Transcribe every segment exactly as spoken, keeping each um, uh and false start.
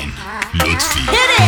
لطفی.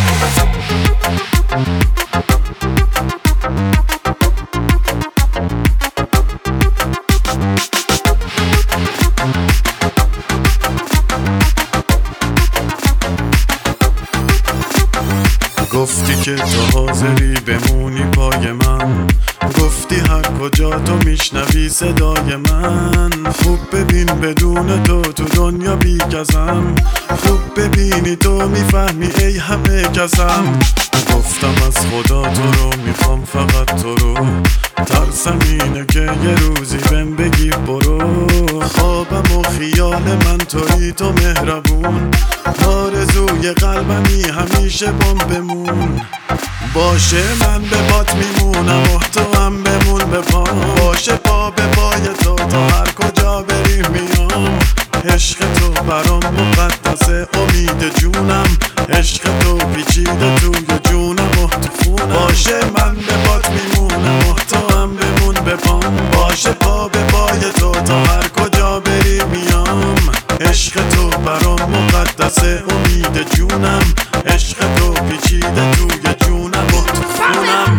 گفتی که تو حاضری بمونی پای من، گفتی هر کجا تو میشنوی صدای من. خوب ببین بدون تو تو دنیا بیکسم، خوب ببینی تو میفهمی ای همه کسم. گفتم از خدا تو رو میخوام فقط تو رو، ترسم اینه که یه روزی بهم بگی برو. خوابم و خیال من توی تو مهربون، آرزوی قلبمی همیشه بام بمون. باشه من به پات میمونم و تو هم بمون به پا، باشه پا به پای تو تا هر کجا بریم میام. عشق تو برام مقدسه امید جونم، عشق تو پیچیده توی جونم و تو خونم. باشه من به پات میمونم و تو هم بمون به پام، باشه پا به پای تو تا هر کجا بریم میام. عشق تو برام مقدسه امید جونم، عشق تو پیچیده توی جونم و تو خونم.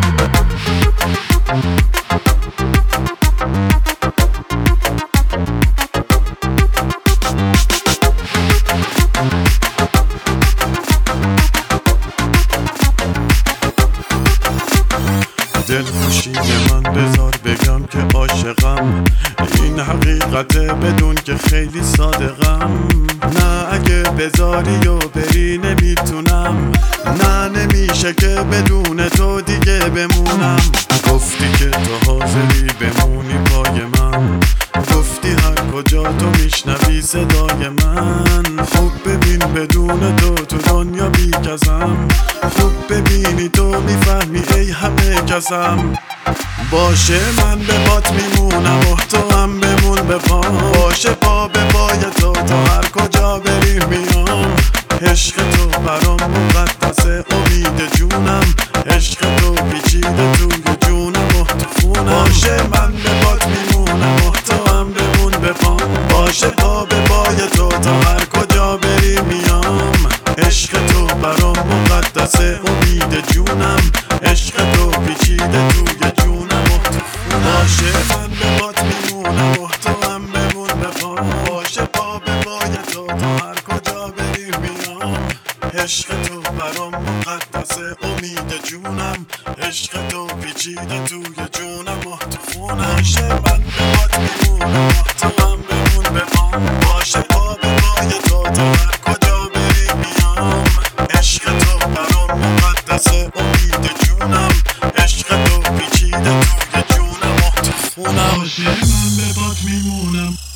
دلخوشی من بذار بگم که عاشقم، این حقیقته بدون که خیلی صادقم. نه اگه بذاری و بری نمیتونم، نه نمیشه که بدون تو دیگه بمونم. گفتی که تو حاضری بمونی پای من، گفتی هر کجا تو میشنوی صدای من. خوب ببین بدون تو تو دنیا بیکسم، خوب ببینی تو میفهمی ای همه کسم. باشه من به پات میمونم و تو هم بمون به پا، باشه پا به پای تو تا هر کجا بریم میام. عشق تو برام مقدسه امید جونم، عشق تو پیچیده توی جونم و تو خونم. باشه من به پات میمونم و تو هم بمون به پا، باشه پا به پای تو تا هر کجا بریم میام. عشق تو برام مقدسه امید جونم، عشق تو پیچیده توی جونم و تو خونم. باشه من به پات میمونم و تو هم بمون به پا، باشه پا به پای تو تا هر کجا بریم میام. عشق تو برام مقدسه امید جونم، عشق تو پیچیده توی جونم و تو خونم. باشه من به پات میمونم و تو هم بمون به پا، باشه پا به پای تو تا هر کجا بریم میام. عشق تو برام مقدسه امید جونم، عشق تو پیچیده توی جونم و تو خونم. باشه من به پات میمونم